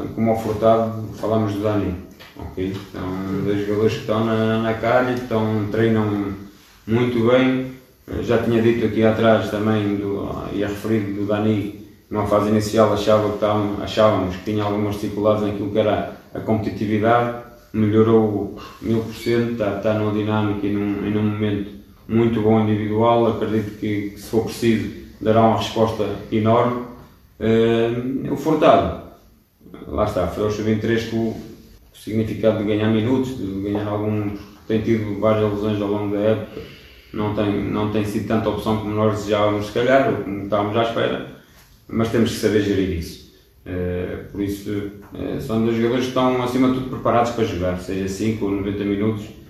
como ao Furtado, falamos do Dani. Okay? São dois jogadores que estão na calha, treinam muito bem. Já tinha dito aqui atrás também, e a referir do Dani, numa fase inicial achávamos que tinha algumas dificuldades naquilo que era a competitividade, melhorou 1000%, está numa dinâmica e num momento muito bom individual. Acredito que se for preciso dará uma resposta enorme. O Furtado, lá está, foi aos sub-23 com o significado de ganhar minutos, de ganhar alguns, tem tido várias lesões ao longo da época, não tem sido tanta opção como nós desejávamos se calhar, ou como estávamos à espera, mas temos que saber gerir isso. Por isso, são dois jogadores que estão acima de tudo preparados para jogar, seja 5 ou 90 minutos.